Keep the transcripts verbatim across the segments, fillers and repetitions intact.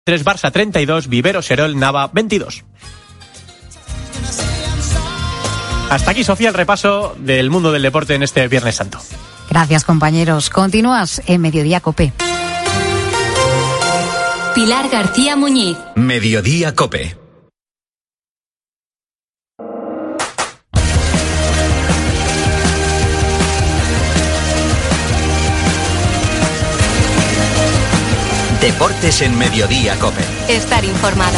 tres, Barça treinta y dos, Vivero Serol Nava veintidós. Hasta aquí, Sofía, el repaso del mundo del deporte en este Viernes Santo. Gracias, compañeros. Continúas en Mediodía COPE. Pilar García Muñiz. Mediodía COPE. Deportes en Mediodía COPE. Estar informado.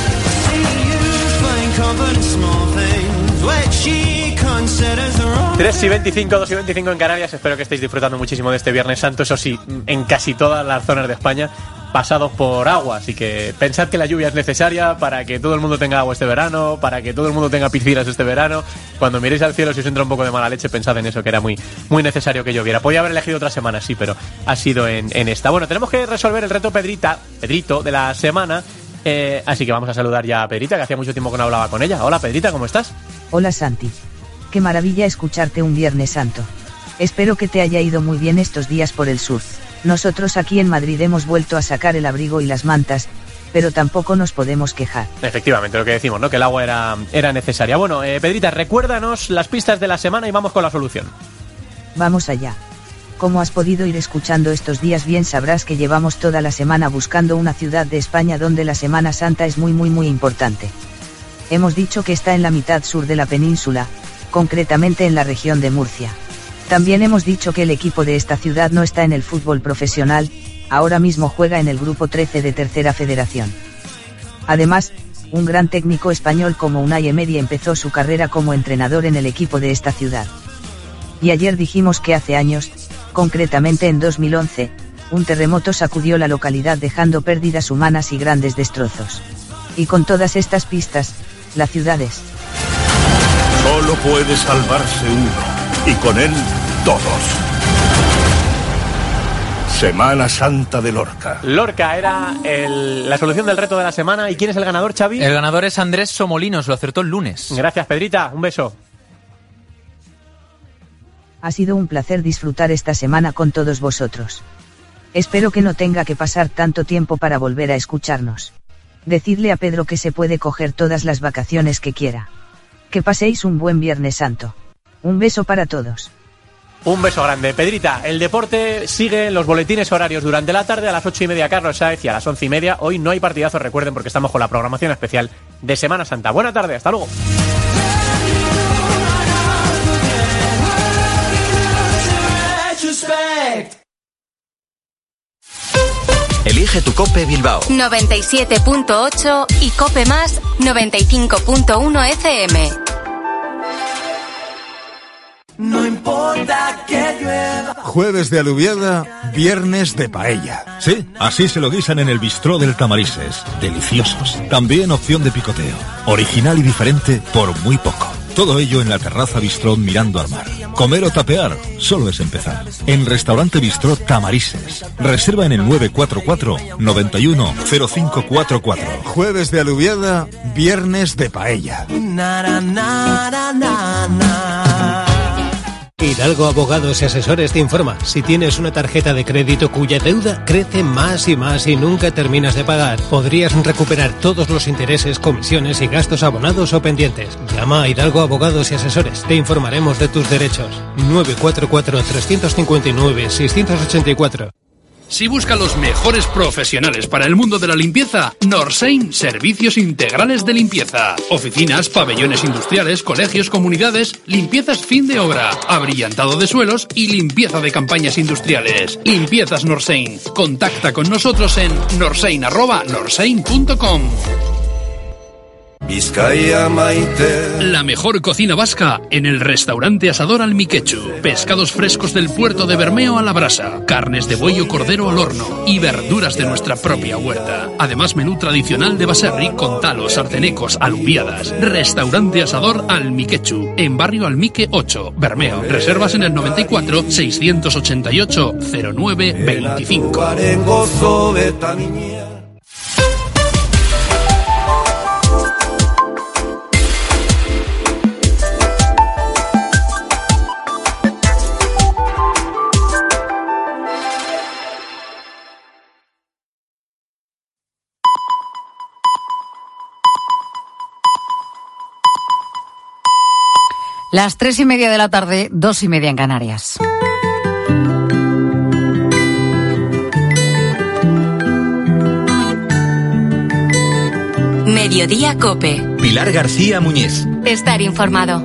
tres y veinticinco, dos y veinticinco en Canarias. Espero que estéis disfrutando muchísimo de este Viernes Santo. Eso sí, en casi todas las zonas de España pasados por agua. Así que pensad que la lluvia es necesaria para que todo el mundo tenga agua este verano, para que todo el mundo tenga piscinas este verano. Cuando miréis al cielo, si os entra un poco de mala leche, pensad en eso, que era muy, muy necesario que lloviera. Podía haber elegido otra semana, sí, pero ha sido en, en esta. Bueno, tenemos que resolver el reto Pedrita, Pedrito de la semana. Eh, así que vamos a saludar ya a Pedrita, que hacía mucho tiempo que no hablaba con ella. Hola, Pedrita, ¿cómo estás? Hola, Santi. Qué maravilla escucharte un Viernes Santo. Espero que te haya ido muy bien estos días por el sur. Nosotros aquí en Madrid hemos vuelto a sacar el abrigo y las mantas, pero tampoco nos podemos quejar. Efectivamente, lo que decimos, ¿no? Que el agua era, era necesaria. Bueno, eh, Pedrita, recuérdanos las pistas de la semana y vamos con la solución. Vamos allá. Como has podido ir escuchando estos días, bien sabrás que llevamos toda la semana buscando una ciudad de España donde la Semana Santa es muy muy muy importante. Hemos dicho que está en la mitad sur de la península, concretamente en la región de Murcia. También hemos dicho que el equipo de esta ciudad no está en el fútbol profesional, ahora mismo juega en el grupo trece de Tercera Federación. Además, un gran técnico español como Unai Emery empezó su carrera como entrenador en el equipo de esta ciudad. Y ayer dijimos que hace años, concretamente en dos mil once, un terremoto sacudió la localidad dejando pérdidas humanas y grandes destrozos. Y con todas estas pistas, la ciudad es... Solo puede salvarse uno, y con él todos. Semana Santa de Lorca. Lorca era el, la solución del reto de la semana. ¿Y quién es el ganador, Xavi? El ganador es Andrés Somolinos, lo acertó el lunes. Gracias, Pedrita, un beso. Ha sido un placer disfrutar esta semana con todos vosotros. Espero que no tenga que pasar tanto tiempo para volver a escucharnos. Decidle a Pedro que se puede coger todas las vacaciones que quiera. Que paséis un buen Viernes Santo. Un beso para todos. Un beso grande. Pedrita, el deporte sigue en los boletines horarios durante la tarde. A las ocho y media Carlos Sáez y a las once y media. Hoy no hay partidazo, recuerden, porque estamos con la programación especial de Semana Santa. Buena tarde, hasta luego. Elige tu COPE Bilbao noventa y siete punto ocho y COPE Más noventa y cinco punto uno F M. No importa que llueva. Jueves de alubiada, viernes de paella. Sí, así se lo guisan en el bistró del Tamarises. Deliciosos. También opción de picoteo. Original y diferente por muy poco. Todo ello en la terraza bistró mirando al mar. Comer o tapear, solo es empezar. En Restaurante Bistró Tamarises. Reserva en el nueve cuatro cuatro, noventa y uno, cero cinco cuatro cuatro. Jueves de alubiada, viernes de paella. Na, na, na, na, na, na. Hidalgo Abogados y Asesores te informa. Si tienes una tarjeta de crédito cuya deuda crece más y más y nunca terminas de pagar, podrías recuperar todos los intereses, comisiones y gastos abonados o pendientes. Llama a Hidalgo Abogados y Asesores. Te informaremos de tus derechos. nueve cuatro cuatro, tres cinco nueve, seis ocho cuatro. Si busca los mejores profesionales para el mundo de la limpieza, Norsein Servicios Integrales de Limpieza. Oficinas, pabellones industriales, colegios, comunidades, limpiezas fin de obra, abrillantado de suelos y limpieza de campañas industriales. Limpiezas Norsein. Contacta con nosotros en norsein arroba norsein punto com. Vizcaya Maite. La mejor cocina vasca en el restaurante Asador Almiquechu. Pescados frescos del puerto de Bermeo a la brasa, carnes de buey o cordero al horno y verduras de nuestra propia huerta. Además, menú tradicional de baserri con talos, arcenecos, alubiadas. Restaurante Asador Almiquechu, en barrio Almique ocho, Bermeo. Reservas en el noventa y cuatro, seiscientos ochenta y ocho, cero nueve veinticinco. Las tres y media de la tarde, dos y media en Canarias. Mediodía COPE. Pilar García Muñiz. Estar informado.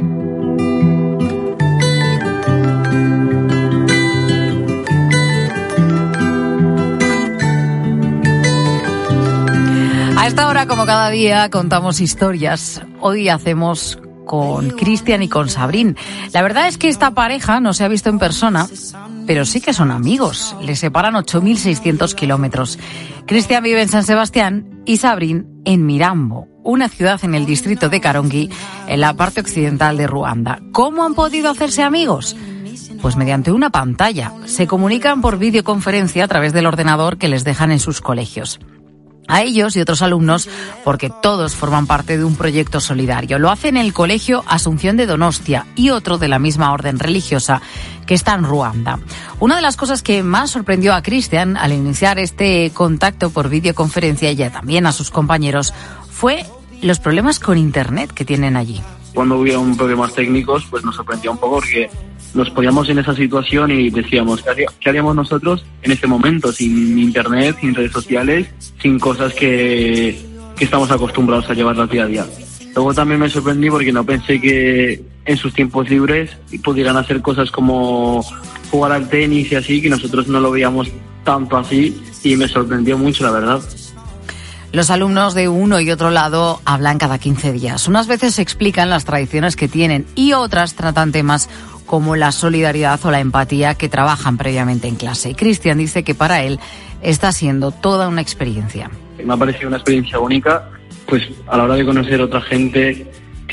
A esta hora, como cada día, contamos historias. Hoy hacemos con Cristian y con Sabrín. La verdad es que esta pareja no se ha visto en persona, pero sí que son amigos. Les separan ocho mil seiscientos kilómetros. Cristian vive en San Sebastián y Sabrín en Mirambo, una ciudad en el distrito de Karongi, en la parte occidental de Ruanda. ¿Cómo han podido hacerse amigos? Pues mediante una pantalla. Se comunican por videoconferencia a través del ordenador que les dejan en sus colegios. A ellos y otros alumnos, porque todos forman parte de un proyecto solidario. Lo hacen en el Colegio Asunción de Donostia y otro de la misma orden religiosa que está en Ruanda. Una de las cosas que más sorprendió a Cristian al iniciar este contacto por videoconferencia y también a sus compañeros fue los problemas con Internet que tienen allí. Cuando hubieron problemas técnicos, pues nos sorprendió un poco porque nos poníamos en esa situación y decíamos, ¿qué haríamos nosotros en este momento? Sin internet, sin redes sociales, sin cosas que, que estamos acostumbrados a llevarlas día a día. Luego también me sorprendí porque no pensé que en sus tiempos libres pudieran hacer cosas como jugar al tenis y así, que nosotros no lo veíamos tanto así, y me sorprendió mucho, la verdad. Los alumnos de uno y otro lado hablan cada quince días. Unas veces explican las tradiciones que tienen y otras tratan temas como la solidaridad o la empatía que trabajan previamente en clase. Y Cristian dice que para él está siendo toda una experiencia. Me ha parecido una experiencia única, pues a la hora de conocer otra gente,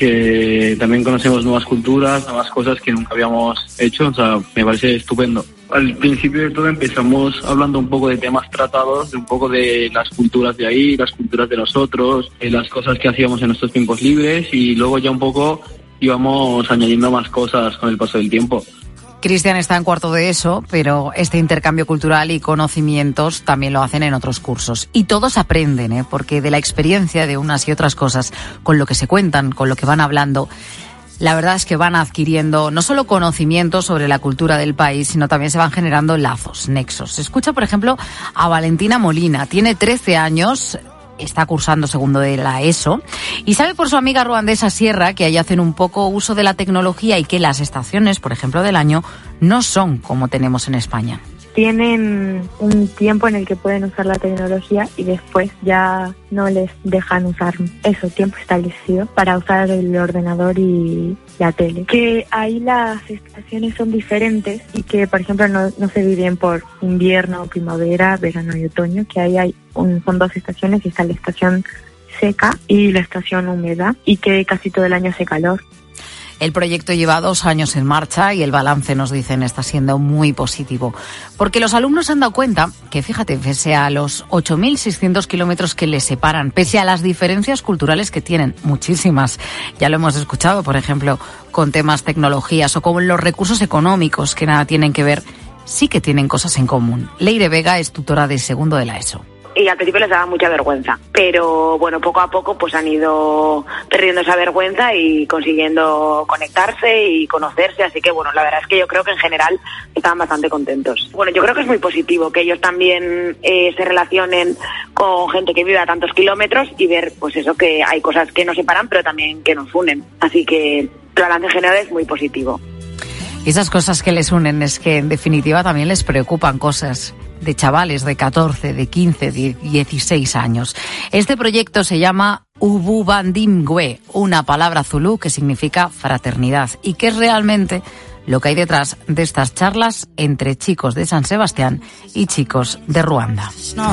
que también conocemos nuevas culturas, nuevas cosas que nunca habíamos hecho, o sea, me parece estupendo. Al principio de todo empezamos hablando un poco de temas tratados, de un poco de las culturas de ahí, las culturas de nosotros, de las cosas que hacíamos en nuestros tiempos libres, y luego ya un poco íbamos añadiendo más cosas con el paso del tiempo. Cristian está en cuarto de eso, pero este intercambio cultural y conocimientos también lo hacen en otros cursos. Y todos aprenden, ¿eh? Porque de la experiencia de unas y otras cosas, con lo que se cuentan, con lo que van hablando, la verdad es que van adquiriendo no solo conocimientos sobre la cultura del país, sino también se van generando lazos, nexos. Se escucha, por ejemplo, a Valentina Molina. Tiene trece años, está cursando segundo de la ESO y sabe por su amiga ruandesa Sierra que allí hacen un poco uso de la tecnología y que las estaciones, por ejemplo, del año no son como tenemos en España. Tienen un tiempo en el que pueden usar la tecnología y después ya no les dejan usar eso, tiempo establecido para usar el ordenador y la tele. Que ahí las estaciones son diferentes y que, por ejemplo, no, no se dividen por invierno, primavera, verano y otoño, que ahí hay un, son dos estaciones y está la estación seca y la estación húmeda y que casi todo el año hace calor. El proyecto lleva dos años en marcha y el balance, nos dicen, está siendo muy positivo. Porque los alumnos se han dado cuenta que, fíjate, pese a los ocho mil seiscientos kilómetros que les separan, pese a las diferencias culturales que tienen, muchísimas, ya lo hemos escuchado, por ejemplo, con temas tecnologías o con los recursos económicos que nada tienen que ver, sí que tienen cosas en común. Leire Vega es tutora de segundo de la ESO. Y al principio les daba mucha vergüenza, pero bueno, poco a poco pues han ido perdiendo esa vergüenza y consiguiendo conectarse y conocerse, así que bueno, la verdad es que yo creo que en general estaban bastante contentos. Bueno, yo creo que es muy positivo que ellos también eh, se relacionen con gente que vive a tantos kilómetros y ver pues eso, que hay cosas que nos separan pero también que nos unen, así que el balance en general es muy positivo. Y esas cosas que les unen es que en definitiva también les preocupan cosas de chavales de catorce, de quince, de dieciséis años. Este proyecto se llama Ububandimgwe, una palabra zulú que significa fraternidad y que es realmente lo que hay detrás de estas charlas entre chicos de San Sebastián y chicos de Ruanda.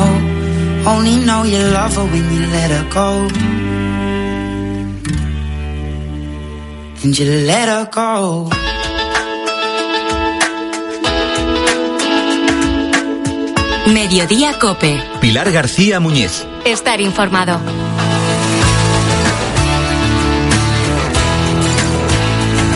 Mediodía COPE. Pilar García Muñiz. Estar informado.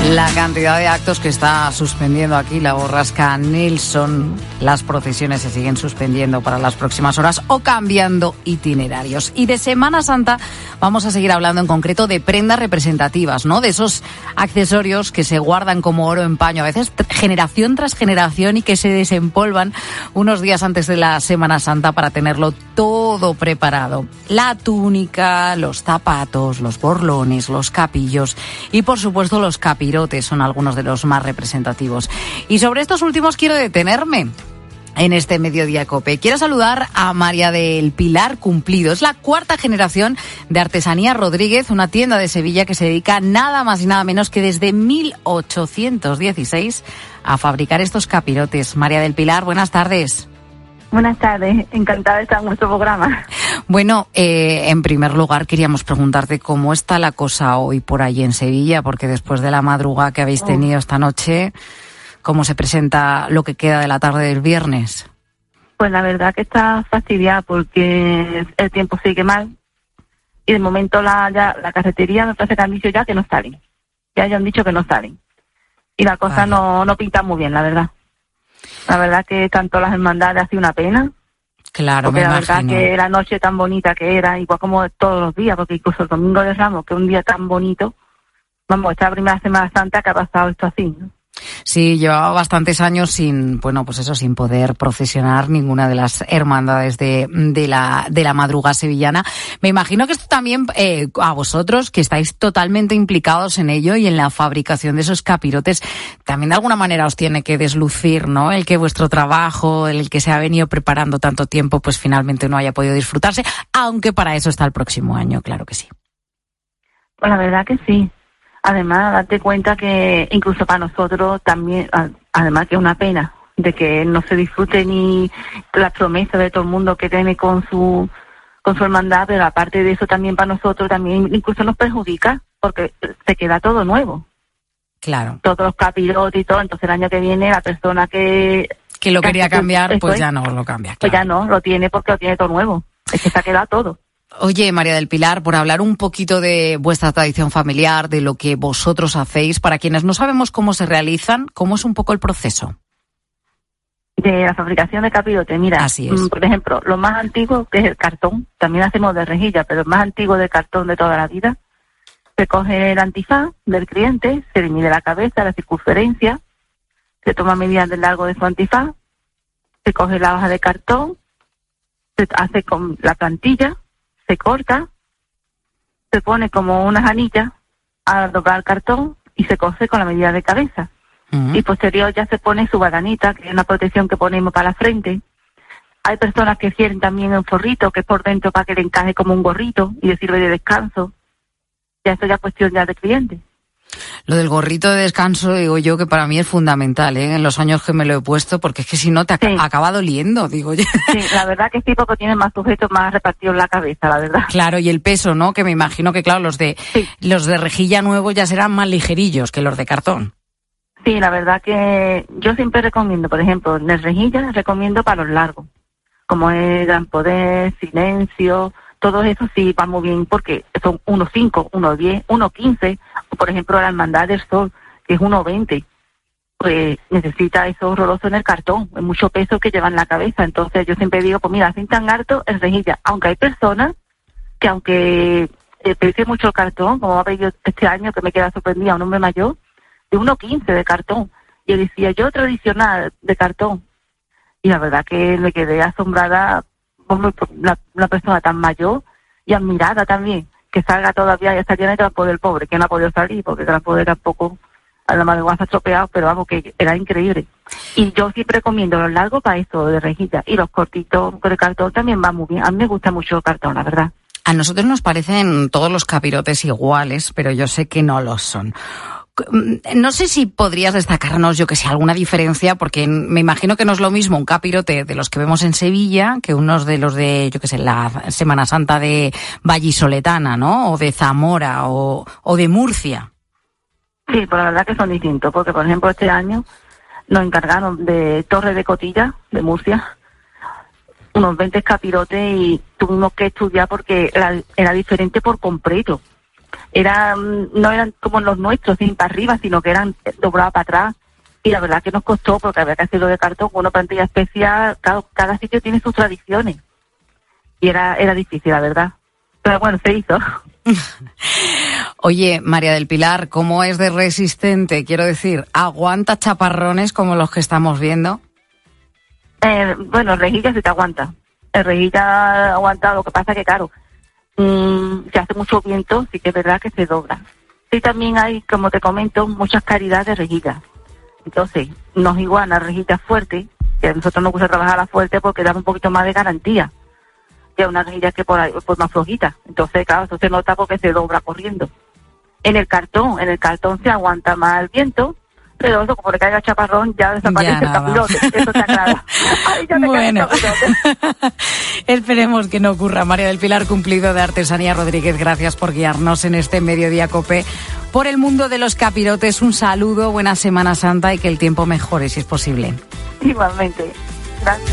La cantidad de actos que está suspendiendo aquí la borrasca Nelson, las procesiones se siguen suspendiendo para las próximas horas o cambiando itinerarios. Y de Semana Santa vamos a seguir hablando en concreto de prendas representativas, ¿no? De esos accesorios que se guardan como oro en paño, a veces generación tras generación, y que se desempolvan unos días antes de la Semana Santa para tenerlo todo preparado. La túnica, los zapatos, los borlones, los capillos y por supuesto los capirotes son algunos de los más representativos. Y sobre estos últimos quiero detenerme en este Mediodía Cope. Quiero saludar a María del Pilar Cumplido. Es la cuarta generación de Artesanía Rodríguez, una tienda de Sevilla que se dedica nada más y nada menos que desde mil ochocientos dieciséis a fabricar estos capirotes. María del Pilar, buenas tardes. Buenas tardes, encantada de estar en nuestro programa. Bueno, eh, en primer lugar queríamos preguntarte cómo está la cosa hoy por ahí en Sevilla, porque después de la madrugada que habéis tenido esta noche, ¿cómo se presenta lo que queda de la tarde del viernes? Pues la verdad que está fastidiada porque el tiempo sigue mal y de momento la, ya, la cafetería me parece que han dicho ya que no salen. Ya hayan dicho que no salen. Y la cosa vale. no, no pinta muy bien, la verdad. La verdad que tanto las hermandades ha sido una pena. Claro, porque me la imagino. verdad que la noche tan bonita que era, igual como todos los días, porque incluso el Domingo de Ramos, que es un día tan bonito, vamos, esta primera Semana Santa que ha pasado esto así, ¿no? Sí, llevaba bastantes años sin, bueno, pues eso, sin poder procesionar ninguna de las hermandades de, de la, de la madrugada sevillana. Me imagino que esto también, eh, a vosotros, que estáis totalmente implicados en ello y en la fabricación de esos capirotes, también de alguna manera os tiene que deslucir, ¿no? El que vuestro trabajo, el que se ha venido preparando tanto tiempo, pues finalmente no haya podido disfrutarse, aunque para eso está el próximo año, claro que sí. Pues la verdad que sí. Además, date cuenta que incluso para nosotros también, además que es una pena de que no se disfrute ni las promesas de todo el mundo que tiene con su con su hermandad, pero aparte de eso también para nosotros también incluso nos perjudica porque se queda todo nuevo. Claro. Todos los capirotes y todo, entonces el año que viene la persona que... Que lo quería cambiar, pues ya no lo cambia. Claro. Pues ya no, lo tiene porque lo tiene todo nuevo. Es que se ha quedado todo. Oye, María del Pilar, por hablar un poquito de vuestra tradición familiar, de lo que vosotros hacéis, para quienes no sabemos cómo se realizan, ¿cómo es un poco el proceso? De la fabricación de capirote, mira, Así es. Por ejemplo, lo más antiguo, que es el cartón, también hacemos de rejilla, pero el más antiguo del cartón de toda la vida, se coge el antifaz del cliente, se le mide la cabeza, la circunferencia, se toma medidas del largo de su antifaz, se coge la hoja de cartón, se hace con la plantilla, se corta, se pone como unas anillas a doblar el cartón y se cose con la medida de cabeza. Uh-huh. Y posterior ya se pone su badanita, que es una protección que ponemos para la frente. Hay personas que quieren también un forrito, que es por dentro para que le encaje como un gorrito y le sirve de descanso. Ya eso ya es cuestión ya de cliente. Lo del gorrito de descanso, digo yo, que para mí es fundamental, ¿eh? En los años que me lo he puesto, porque es que si no te ac- sí. acaba doliendo, digo yo. Sí, la verdad que sí, porque tiene más sujetos más repartidos en la cabeza, la verdad. Claro, y el peso, ¿no? Que me imagino que, claro, los de sí. los de rejilla nuevos ya serán más ligerillos que los de cartón. Sí, la verdad que yo siempre recomiendo, por ejemplo, en el rejilla recomiendo para los largos, como es Gran Poder, Silencio... Todo eso sí va muy bien porque son uno cinco, uno diez, uno quince, o por ejemplo la Hermandad del Sol, que es uno veinte, pues necesita eso horroroso en el cartón, es mucho peso que lleva en la cabeza. Entonces yo siempre digo, pues mira, hacen tan harto en rejilla, aunque hay personas que aunque eh, pese mucho el cartón, como ha pedido este año que me queda sorprendida un hombre mayor, de uno quince de cartón, y él decía, yo tradicional de cartón, y la verdad que me quedé asombrada. Una, una persona tan mayor y admirada también, que salga todavía y está llena de Gran Poder pobre, que no ha podido salir porque Gran Poder tampoco a la madrugada se ha estropeado, pero vamos, que era increíble. Y yo siempre recomiendo los largos para esto de rejilla, y los cortitos con el cartón también va muy bien. A mí me gusta mucho el cartón, la verdad. A nosotros nos parecen todos los capirotes iguales, pero yo sé que no lo son. No sé si podrías destacarnos, yo que sé, alguna diferencia, porque me imagino que no es lo mismo un capirote de los que vemos en Sevilla que unos de los de, yo que sé, la Semana Santa de Vallisoletana, ¿no? O de Zamora, o, o de Murcia. Sí, pues la verdad que son distintos, porque por ejemplo este año nos encargaron de Torre de Cotilla, de Murcia, unos veinte capirotes y tuvimos que estudiar porque era, era diferente por completo. eran, no eran como los nuestros, sin para arriba, sino que eran doblados para atrás. Y la verdad que nos costó, porque había que hacerlo de cartón con una plantilla especial. Cada, cada sitio tiene sus tradiciones. Y era, era difícil, la verdad. Pero bueno, se hizo. Oye, María del Pilar, ¿cómo es de resistente? Quiero decir, ¿aguanta chaparrones como los que estamos viendo? Eh, bueno, rejilla sí te aguanta. El rejilla aguanta, lo que pasa que, claro, mmm, si hace mucho viento, sí que es verdad que se dobla. Sí, también hay, como te comento, muchas calidades de rejillas. Entonces, nos igual a rejillas fuertes, que a nosotros nos gusta trabajar a fuerte porque da un poquito más de garantía que una rejilla que por ahí, pues más flojita. Entonces, claro, eso se nota porque se dobla corriendo. En el cartón, en el cartón se aguanta más el viento, pero eso, como le caiga chaparrón, ya desaparece ya el capirote. Eso está claro. Ay, ya bueno, esperemos que no ocurra. María del Pilar Cumplido de Artesanía Rodríguez, gracias por guiarnos en este Mediodía Cope por el mundo de los capirotes. Un saludo, buena Semana Santa y que el tiempo mejore si es posible. Igualmente. Gracias.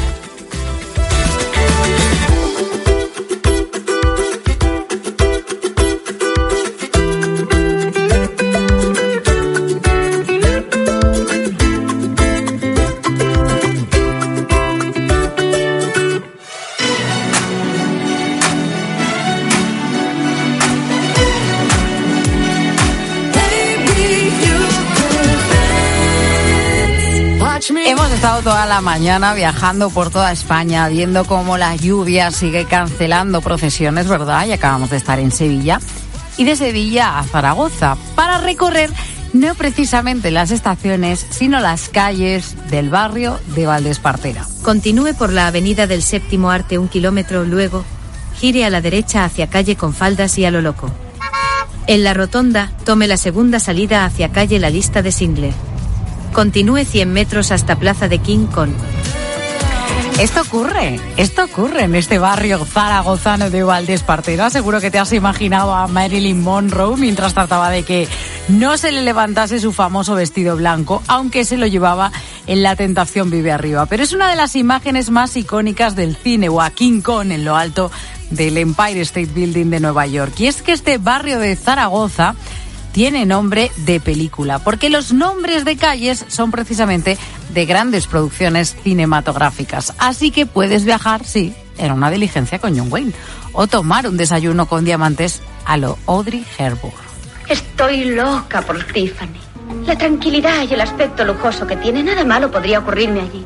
Hemos estado toda la mañana viajando por toda España, viendo cómo la lluvia sigue cancelando procesiones, ¿verdad? Y acabamos de estar en Sevilla. Y de Sevilla a Zaragoza, para recorrer no precisamente las estaciones, sino las calles del barrio de Valdespartera. Continúe por la avenida del Séptimo Arte un kilómetro, luego gire a la derecha hacia calle Confaldas y a lo loco. En la rotonda, tome la segunda salida hacia calle La Lista de Singler. Continúe cien metros hasta Plaza de King Kong. Esto ocurre, esto ocurre en este barrio zaragozano de Valdespartera. Seguro que te has imaginado a Marilyn Monroe mientras trataba de que no se le levantase su famoso vestido blanco, aunque se lo llevaba en La Tentación Vive Arriba. Pero es una de las imágenes más icónicas del cine, o a King Kong en lo alto del Empire State Building de Nueva York. Y es que este barrio de Zaragoza tiene nombre de película, porque los nombres de calles son precisamente de grandes producciones cinematográficas. Así que puedes viajar, sí, en una diligencia con John Wayne, o tomar un desayuno con diamantes a lo Audrey Hepburn. Estoy loca por Tiffany. La tranquilidad y el aspecto lujoso que tiene, nada malo podría ocurrirme allí.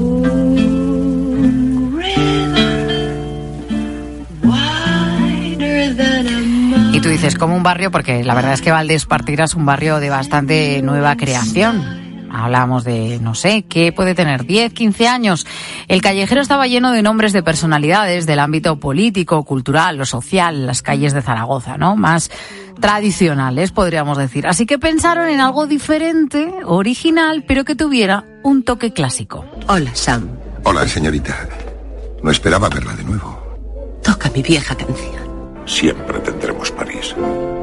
Y tú dices, como un barrio, porque la verdad es que Valdespartera es un barrio de bastante nueva creación. Hablamos de, no sé, ¿qué puede tener? diez, quince años. El callejero estaba lleno de nombres de personalidades del ámbito político, cultural o social, las calles de Zaragoza, ¿no? Más tradicionales, podríamos decir. Así que pensaron en algo diferente, original, pero que tuviera un toque clásico. Hola, Sam. Hola, señorita. No esperaba verla de nuevo. Toca mi vieja canción. Siempre tendremos París.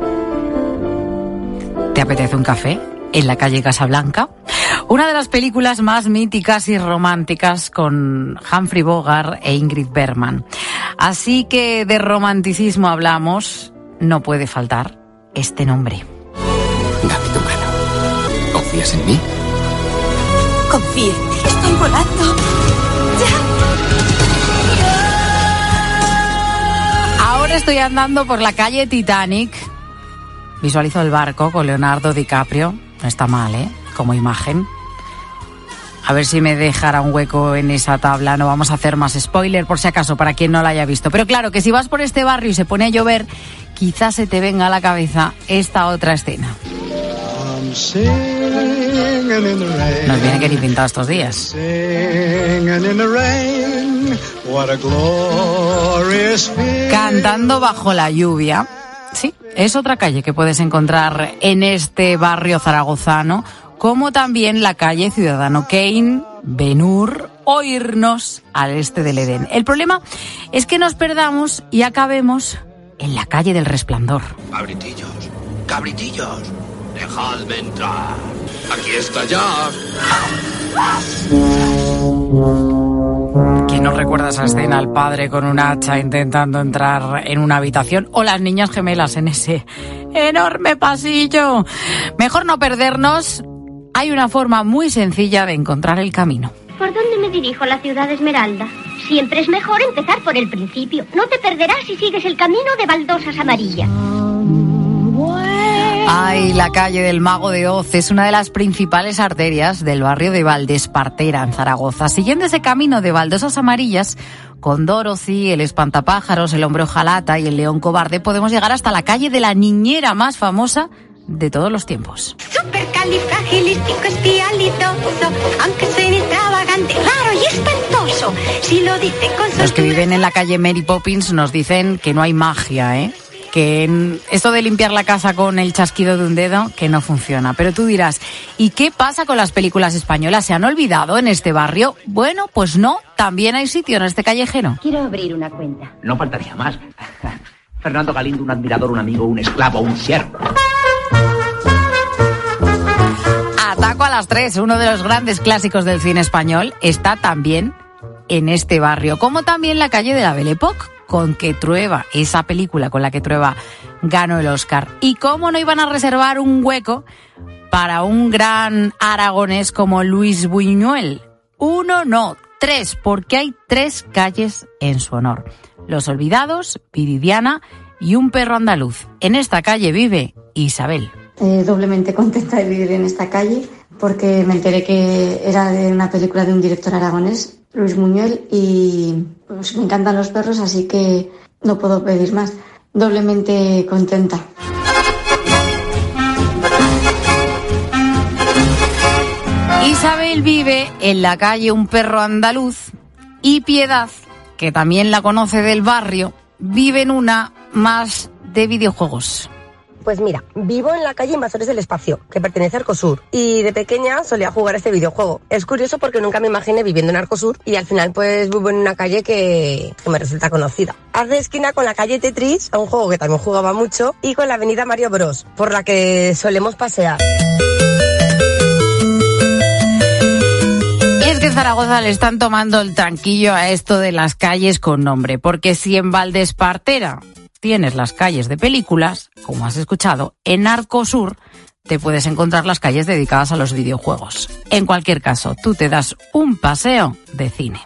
¿Te apetece un café en la calle Casablanca? Una de las películas más míticas y románticas con Humphrey Bogart e Ingrid Bergman. Así que de romanticismo hablamos, no puede faltar este nombre. Dame tu mano. ¿Confías en mí? Confía en ti. Estoy volando. Ahora estoy andando por la calle Titanic. Visualizo el barco con Leonardo DiCaprio. No está mal, ¿eh? Como imagen. A ver si me dejará un hueco en esa tabla. No vamos a hacer más spoiler por si acaso, para quien no la haya visto. Pero claro, que si vas por este barrio y se pone a llover, quizás se te venga a la cabeza esta otra escena. Nos viene que ni pintado estos días. Cantando bajo la lluvia. Sí, es otra calle que puedes encontrar en este barrio zaragozano, como también la calle Ciudadano Kane, Ben-Hur o irnos al este del Edén. El problema es que nos perdamos y acabemos en la calle del Resplandor. Cabritillos, cabritillos, dejadme entrar. Aquí está ya. ¿Qué ¿Quién nos recuerda esa escena? El padre con un hacha intentando entrar en una habitación, o las niñas gemelas en ese enorme pasillo. Mejor no perdernos. Hay una forma muy sencilla de encontrar el camino. ¿Por dónde me dirijo a la ciudad Esmeralda? Siempre es mejor empezar por el principio. No te perderás si sigues el camino de baldosas amarillas. Ay, la calle del Mago de Oz es una de las principales arterias del barrio de Valdespartera, en Zaragoza. Siguiendo ese camino de baldosas amarillas, con Dorothy, el espantapájaros, el hombre hojalata y el león cobarde, podemos llegar hasta la calle de la niñera más famosa de todos los tiempos. Supercalifragilísticoespialidoso, aunque suene extravagante, raro y espantoso, si lo dice con Los que viven en la calle Mary Poppins nos dicen que no hay magia, ¿eh? Que esto de limpiar la casa con el chasquido de un dedo, que no funciona. Pero tú dirás, ¿y qué pasa con las películas españolas? ¿Se han olvidado en este barrio? Bueno, pues no, también hay sitio en este callejero. Quiero abrir una cuenta. No faltaría más. Fernando Galindo, un admirador, un amigo, un esclavo, un siervo. Ataco a las tres, uno de los grandes clásicos del cine español, está también en este barrio, como también la calle de la Belle Époque, con que Trueba, esa película con la que Trueba ganó el Oscar. Y cómo no iban a reservar un hueco para un gran aragonés como Luis Buñuel. Uno no, tres, porque hay tres calles en su honor. Los Olvidados, Viridiana y un perro andaluz. En esta calle vive Isabel. Eh, doblemente contenta de vivir en esta calle porque me enteré que era de una película de un director aragonés, Luis Buñuel, y pues, me encantan los perros, así que no puedo pedir más. Doblemente contenta. Isabel vive en la calle Un Perro Andaluz y Piedad, que también la conoce del barrio, vive en una más de videojuegos. Pues mira, vivo en la calle Invasores del Espacio, que pertenece a Arcosur, y de pequeña solía jugar a este videojuego. Es curioso porque nunca me imaginé viviendo en Arcosur y al final pues vivo en una calle que, que me resulta conocida. Hace esquina con la calle Tetris, a un juego que también jugaba mucho, y con la avenida Mario Bros, por la que solemos pasear. Y es que en Zaragoza le están tomando el tranquillo a esto de las calles con nombre, porque si en Valdespartera tienes las calles de películas, como has escuchado, en Arcosur te puedes encontrar las calles dedicadas a los videojuegos. En cualquier caso, tú te das un paseo de cine.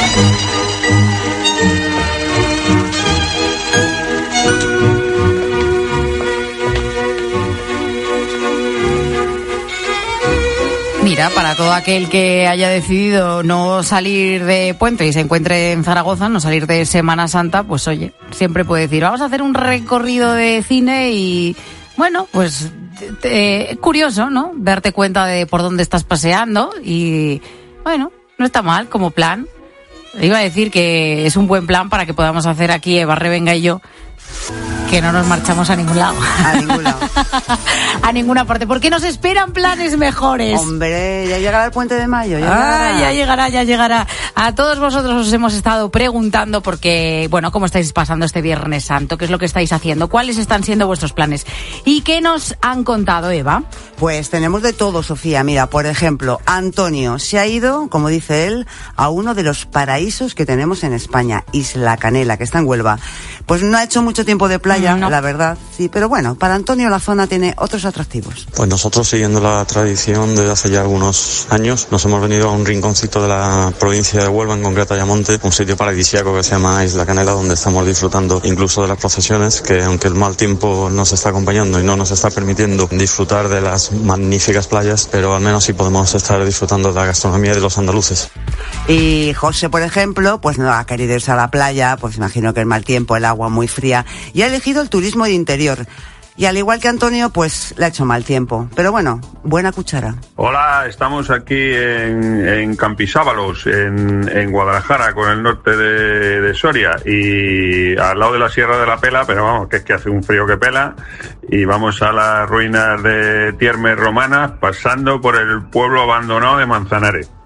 Mira, para todo aquel que haya decidido no salir de puente y se encuentre en Zaragoza, no salir de Semana Santa, pues oye, siempre puede decir, vamos a hacer un recorrido de cine y, bueno, pues es curioso, ¿no? Darte cuenta de por dónde estás paseando y, bueno, no está mal como plan. Iba a decir que es un buen plan para que podamos hacer aquí Eva Revenga y yo, que no nos marchamos a ningún lado. A ningún lado. A ninguna parte, porque nos esperan planes mejores. Hombre, ya llegará el puente de mayo. Ya, ah, llegará. ya llegará, ya llegará. A todos vosotros os hemos estado preguntando porque, bueno, cómo estáis pasando este Viernes Santo, qué es lo que estáis haciendo, cuáles están siendo vuestros planes y qué nos han contado, Eva. Pues tenemos de todo, Sofía. Mira, por ejemplo, Antonio se ha ido, como dice él, a uno de los paraísos que tenemos en España, Isla Canela, que está en Huelva. Pues no ha hecho mucho tiempo de playa, no. La verdad, sí, pero bueno, para Antonio la zona tiene otros atractivos. Pues nosotros, siguiendo la tradición de hace ya algunos años, nos hemos venido a un rinconcito de la provincia de Huelva, en concreto Ayamonte, un sitio paradisíaco que se llama Isla Canela, donde estamos disfrutando incluso de las procesiones, que aunque el mal tiempo nos está acompañando y no nos está permitiendo disfrutar de las magníficas playas, pero al menos sí podemos estar disfrutando de la gastronomía de los andaluces. Y José, por ejemplo, pues no ha querido irse a la playa, pues imagino que el mal tiempo, el agua muy fría, y ha elegido el turismo de interior. Y al igual que Antonio, pues le ha hecho mal tiempo. Pero bueno, buena cuchara. Hola, estamos aquí en, en Campisábalos, en, en Guadalajara, con el norte de, de Soria, y al lado de la Sierra de la Pela, pero vamos, que es que hace un frío que pela, y vamos a las ruinas de Tiermes romanas, pasando por el pueblo abandonado de Manzanares.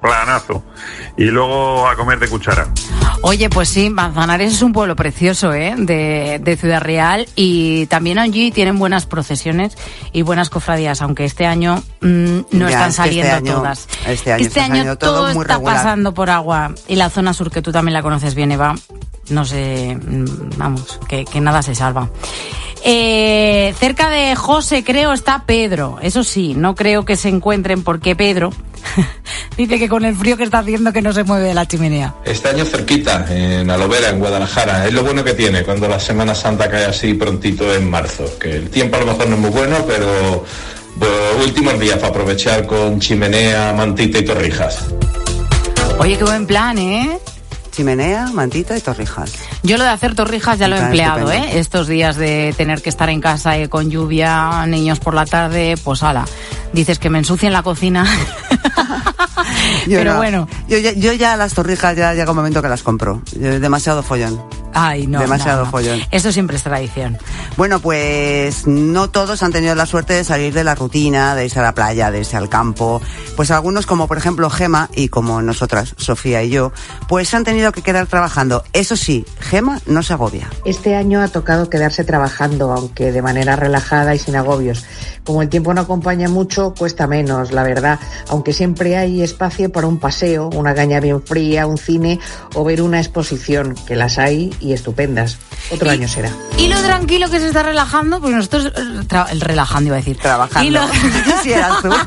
planazo. Y luego a comer de cuchara. Oye, pues sí, Manzanares es un pueblo precioso, ¿eh? De, de Ciudad Real, y también allí tienen buenas procesiones y buenas cofradías, aunque este año mmm, no ya, están saliendo este año, todas. Este año, este está año todo, todo muy está regular. pasando por agua, y la zona sur, que tú también la conoces bien, Eva, no sé, vamos, que, que nada se salva. Eh, cerca de José, creo, está Pedro. Eso sí, no creo que se encuentren, porque Pedro dice que con el frío que está haciendo que no se mueve de la chimenea. Este año cerquita, en Alovera, en Guadalajara. Es lo bueno que tiene cuando la Semana Santa cae así prontito en marzo. Que el tiempo a lo mejor no es muy bueno, pero bueno, últimos días para aprovechar con chimenea, mantita y torrijas. Oye, qué buen plan, ¿eh? Chimenea, mantita y torrijas. Yo lo de hacer torrijas ya lo he Está empleado, estupendo. ¿eh? Estos días de tener que estar en casa eh, con lluvia, niños por la tarde, pues ala. Dices que me ensucien la cocina. Yo Pero no. bueno. Yo ya, yo ya las torrijas ya llega un momento que las compro. Yo- demasiado follón. Ay, no. Demasiado no, no. follón. Eso siempre es tradición. Bueno, pues no todos han tenido la suerte de salir de la rutina, de irse a la playa, de irse al campo. Pues algunos, como por ejemplo Gema, y como nosotras, Sofía y yo, pues han tenido que quedar trabajando. Eso sí, Gema no se agobia. Este año ha tocado quedarse trabajando, aunque de manera relajada y sin agobios. Como el tiempo no acompaña mucho, cuesta menos, la verdad, aunque siempre hay espacio para un paseo, una caña bien fría, un cine o ver una exposición, que las hay y estupendas. Otro año será. Y lo tranquilo que se está relajando, pues nosotros, eh, tra- el relajando iba a decir. Trabajando. Y lo- Sí, eras tú.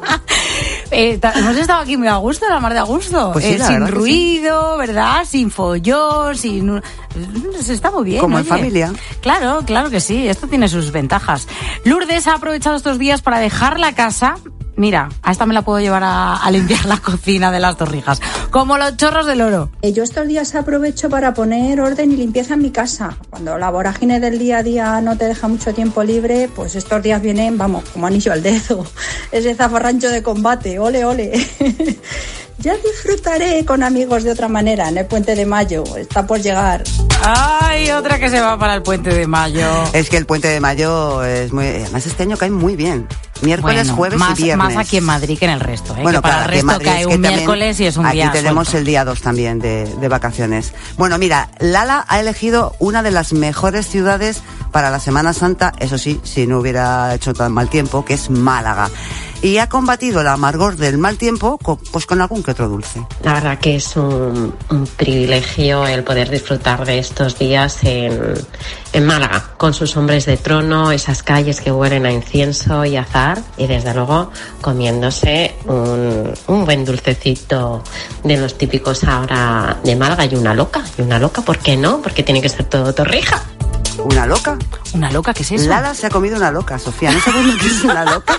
Eh, ta- hemos estado aquí muy a gusto, la mar de a gusto. Pues sí, Eh, la sin verdad que ruido, ¿verdad? Sin follón, sin... Se está muy bien. Como en oye. familia. Claro, claro que sí. Esto tiene sus ventajas. Lourdes ha aprovechado estos días para dejar la casa. Mira, a esta me la puedo llevar a, a limpiar la cocina de las torrijas. Como los chorros del oro. Eh, Yo estos días aprovecho para poner orden y limpieza en mi casa. Cuando la vorágine del día a día no te deja mucho tiempo libre, pues estos días vienen, vamos, como anillo al dedo. Ese zafarrancho de combate, ole, ole. Ya disfrutaré con amigos de otra manera en el Puente de Mayo. Está por llegar. Ay, otra que se va para el Puente de Mayo. Es que el Puente de Mayo es muy... Además, este año cae muy bien. Miércoles, Bueno, jueves más, y viernes. más aquí en Madrid que en el resto, ¿eh? Bueno, que para claro, el que resto Madrid cae es un que también miércoles y es un aquí día tenemos suelto. el día dos también de, de vacaciones. Bueno, mira, Lala ha elegido una de las mejores ciudades para la Semana Santa, eso sí, si no hubiera hecho tan mal tiempo, que es Málaga. Y ha combatido el amargor del mal tiempo con, pues con algún que otro dulce. La verdad que es un, un privilegio el poder disfrutar de estos días en, en Málaga, con sus hombres de trono, esas calles que huelen a incienso y azahar, y desde luego comiéndose un, un buen dulcecito de los típicos ahora de Málaga, y una loca, y una loca, ¿por qué no? Porque tiene que ser todo torrija. ¿Una loca? ¿Una loca? ¿Qué es eso? Lala se ha comido una loca, Sofía. ¿No sabes lo que es una loca?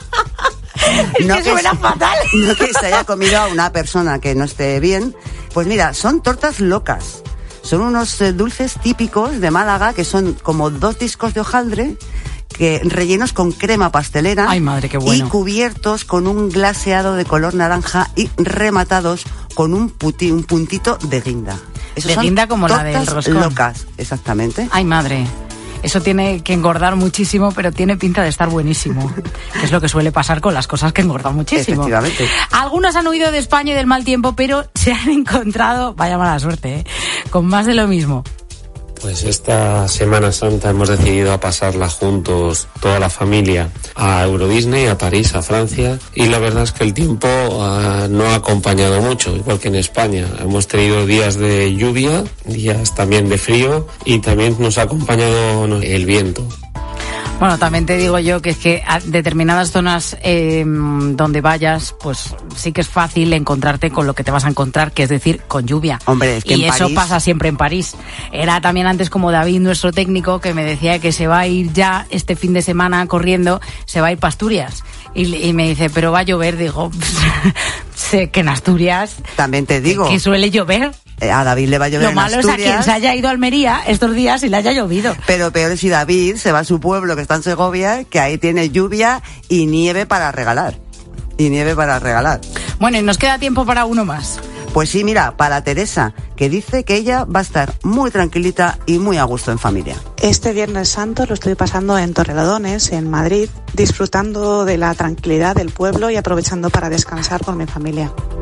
Es no que suena se- fatal. No que se haya comido a una persona que no esté bien. Pues mira, son tortas locas. Son unos eh, dulces típicos de Málaga que son como dos discos de hojaldre que rellenos con crema pastelera. Ay, madre, qué bueno. Y cubiertos con un glaseado de color naranja y rematados con un, puti- un puntito de guinda. Esos De son guinda como la del tortas roscón. locas, exactamente. Ay, madre. Eso tiene que engordar muchísimo, pero tiene pinta de estar buenísimo. Que es lo que suele pasar con las cosas que engordan muchísimo. Efectivamente. Algunos han huido de España y del mal tiempo, pero se han encontrado, vaya mala suerte, ¿eh? Con más de lo mismo. Pues esta Semana Santa hemos decidido a pasarla juntos, toda la familia, a Euro Disney, a París, a Francia, y la verdad es que el tiempo uh, no ha acompañado mucho, igual que en España. Hemos tenido días de lluvia, días también de frío, y también nos ha acompañado el viento. Bueno, también te digo yo que es que a determinadas zonas eh, donde vayas, pues sí que es fácil encontrarte con lo que te vas a encontrar, que es decir, con lluvia. Hombre, es que y en eso París- pasa siempre en París. Era también antes como David, nuestro técnico, que me decía que se va a ir ya este fin de semana corriendo, se va a ir para Asturias. Y, y me dice, pero va a llover. Digo, sé que en Asturias... También te digo. Que suele llover. A David le va a llover Lo en malo es a quien Asturias. se haya ido a Almería estos días y le haya llovido. Pero peor es si David se va a su pueblo, que está en Segovia, que ahí tiene lluvia y nieve para regalar. Y nieve para regalar. Bueno, y nos queda tiempo para uno más. Pues sí, mira, para Teresa, que dice que ella va a estar muy tranquilita y muy a gusto en familia. Este Viernes Santo lo estoy pasando en Torrelodones, en Madrid, disfrutando de la tranquilidad del pueblo y aprovechando para descansar con mi familia.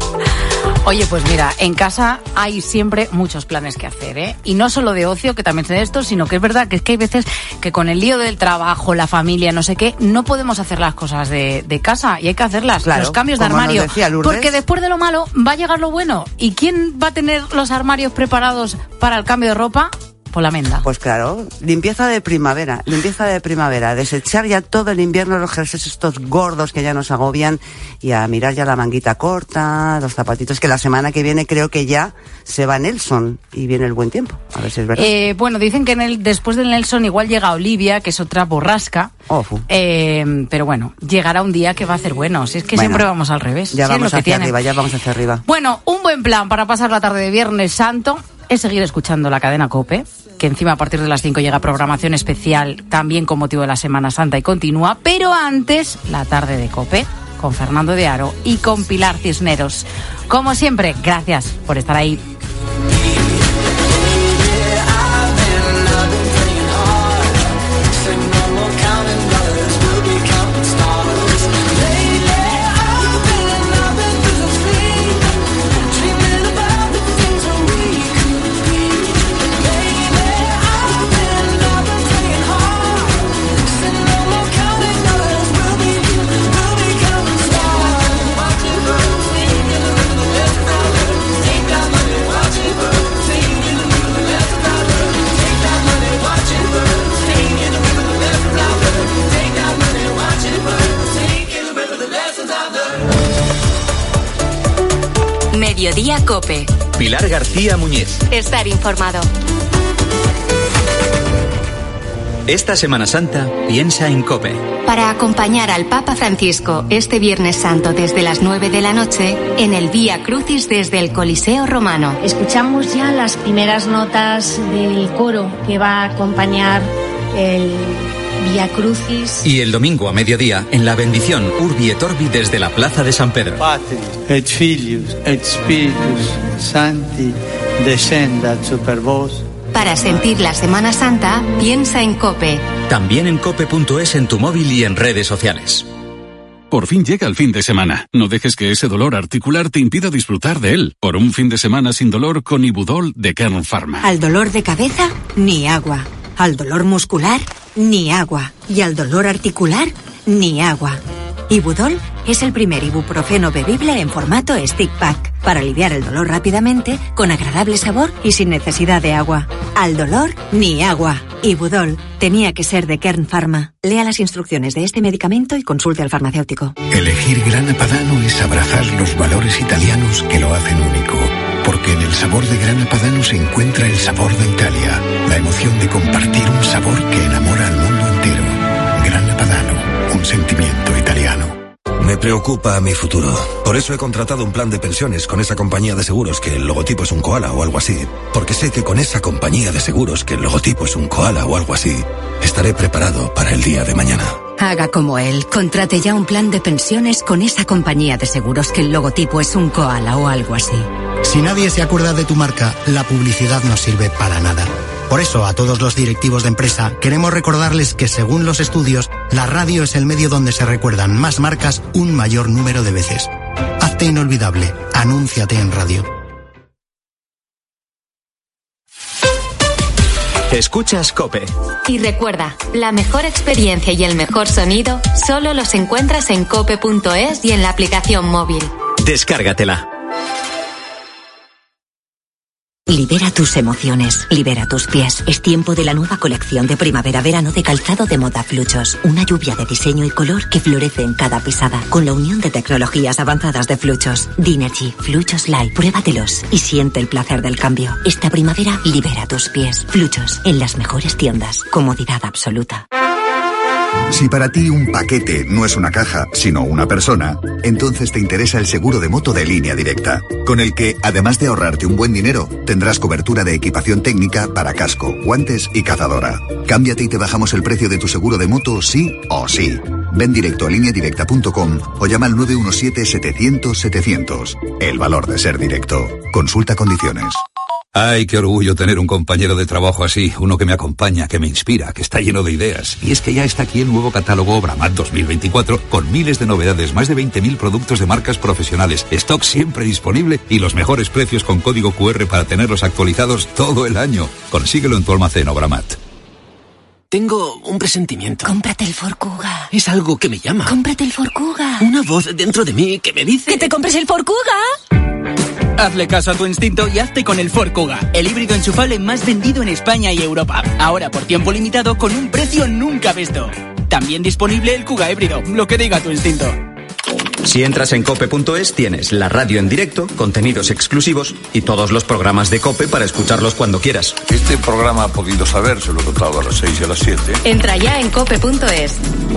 Oye, pues mira, en casa hay siempre muchos planes que hacer, ¿eh? Y no solo de ocio, que también sé esto, sino que es verdad que es que hay veces que con el lío del trabajo, la familia, no sé qué, no podemos hacer las cosas de, de casa y hay que hacerlas, claro, los cambios de armario. Porque después de lo malo va a llegar lo bueno. ¿Y quién va a tener los armarios preparados para el cambio de ropa? Por la menda. Pues claro, limpieza de primavera, limpieza de primavera, desechar ya todo el invierno los jerseys estos gordos que ya nos agobian y a mirar ya la manguita corta, los zapatitos, que la semana que viene creo que ya se va Nelson y viene el buen tiempo, a ver si es verdad. Eh, bueno, dicen que en el, después del Nelson igual llega Olivia, que es otra borrasca, oh, eh, pero bueno, llegará un día que va a hacer bueno, si es que bueno, siempre vamos al revés. Ya sí, vamos es lo que hacia tiene. arriba, ya vamos hacia arriba. Bueno, un buen plan para pasar la tarde de Viernes Santo es seguir escuchando la cadena COPE, que encima a partir de las cinco llega programación especial también con motivo de la Semana Santa y continúa, pero antes la tarde de COPE con Fernando de Aro y con Pilar Cisneros. Como siempre, gracias por estar ahí. Mediodía COPE. Pilar García Muñiz. Estar informado. Esta Semana Santa piensa en COPE. Para acompañar al Papa Francisco este Viernes Santo desde las nueve de la noche en el Vía Crucis desde el Coliseo Romano. Escuchamos ya las primeras notas del coro que va a acompañar el Vía Crucis. Y el domingo a mediodía en la bendición Urbi et Orbi desde la Plaza de San Pedro. Patris et Filius et Spiritus Sancti descendat super vos. Para sentir la Semana Santa, piensa en COPE. También en cope punto es en tu móvil y en redes sociales. Por fin llega el fin de semana. No dejes que ese dolor articular te impida disfrutar de él. Por un fin de semana sin dolor con Ibudol de Kern Pharma. Al dolor de cabeza, ni agua. Al dolor muscular, ni agua. Y al dolor articular, ni agua. Ibudol es el primer ibuprofeno bebible en formato stick pack para aliviar el dolor rápidamente, con agradable sabor y sin necesidad de agua. Al dolor, ni agua. Ibudol tenía que ser de Kern Pharma. Lea las instrucciones de este medicamento y consulte al farmacéutico. Elegir Grana Padano es abrazar los valores italianos que lo hacen único. Porque en el sabor de Grana Padano se encuentra el sabor de Italia, la emoción de compartir un sabor que enamora al mundo entero. Grana Padano, un sentimiento italiano. Me preocupa mi futuro. Por eso he contratado un plan de pensiones con esa compañía de seguros que el logotipo es un koala o algo así. Porque sé que con esa compañía de seguros que el logotipo es un koala o algo así, estaré preparado para el día de mañana. Haga como él. Contrate ya un plan de pensiones con esa compañía de seguros que el logotipo es un koala o algo así. Si nadie se acuerda de tu marca, la publicidad no sirve para nada. Por eso, a todos los directivos de empresa, queremos recordarles que, según los estudios, la radio es el medio donde se recuerdan más marcas un mayor número de veces. Hazte inolvidable. Anúnciate en radio. Escuchas COPE. Y recuerda, la mejor experiencia y el mejor sonido solo los encuentras en cope punto es y en la aplicación móvil. Descárgatela. Libera tus emociones, libera tus pies. Es tiempo de la nueva colección de primavera-verano de calzado de moda Fluchos. Una lluvia de diseño y color que florece en cada pisada. Con la unión de tecnologías avanzadas de Fluchos. Dinergy, Fluchos Light. Pruébatelos y siente el placer del cambio. Esta primavera, libera tus pies. Fluchos, en las mejores tiendas. Comodidad absoluta. Si para ti un paquete no es una caja, sino una persona, entonces te interesa el seguro de moto de Línea Directa, con el que, además de ahorrarte un buen dinero, tendrás cobertura de equipación técnica para casco, guantes y cazadora. Cámbiate y te bajamos el precio de tu seguro de moto sí o sí. Ven directo a línea directa punto com o llama al nueve uno siete, setecientos, setecientos. El valor de ser directo. Consulta condiciones. Ay, qué orgullo tener un compañero de trabajo así, uno que me acompaña, que me inspira, que está lleno de ideas. Y es que ya está aquí el nuevo catálogo Obramat dos mil veinticuatro, con miles de novedades, más de veinte mil productos de marcas profesionales, stock siempre disponible y los mejores precios con código cu erre para tenerlos actualizados todo el año. Consíguelo en tu almacén Obramat. Tengo un presentimiento. Cómprate el Ford Kuga. Es algo que me llama. Cómprate el Ford Kuga. Una voz dentro de mí que me dice... ¡Que te compres el Ford Kuga! Hazle caso a tu instinto y hazte con el Ford Kuga, el híbrido enchufable más vendido en España y Europa. Ahora por tiempo limitado con un precio nunca visto. También disponible el Kuga híbrido, lo que diga tu instinto. Si entras en cope punto es, tienes la radio en directo, contenidos exclusivos y todos los programas de COPE para escucharlos cuando quieras. Este programa ha podido saber, se lo he contado a las seis y a las siete. Entra ya en cope punto es.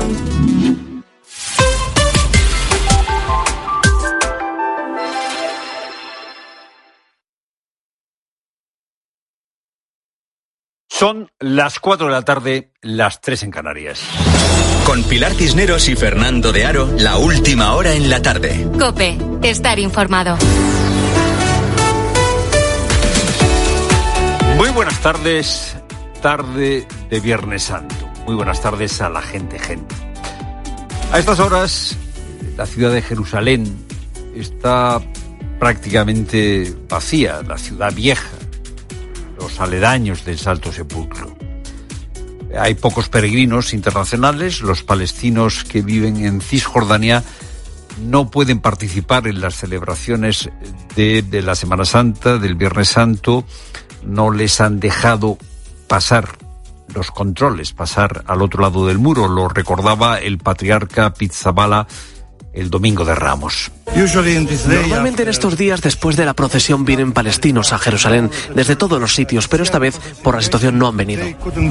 Son las cuatro de la tarde, las tres en Canarias. Con Pilar Cisneros y Fernando de Aro, la última hora en la tarde. COPE, estar informado. Muy buenas tardes, tarde de Viernes Santo. Muy buenas tardes a la gente, gente. A estas horas, la ciudad de Jerusalén está prácticamente vacía, la ciudad vieja, los aledaños del Santo Sepulcro. Hay pocos peregrinos internacionales, los palestinos que viven en Cisjordania no pueden participar en las celebraciones de, de la Semana Santa, del Viernes Santo, no les han dejado pasar los controles, pasar al otro lado del muro, lo recordaba el patriarca Pizzaballa el domingo de Ramos. Normalmente en estos días después de la procesión vienen palestinos a Jerusalén desde todos los sitios, pero esta vez por la situación no han venido.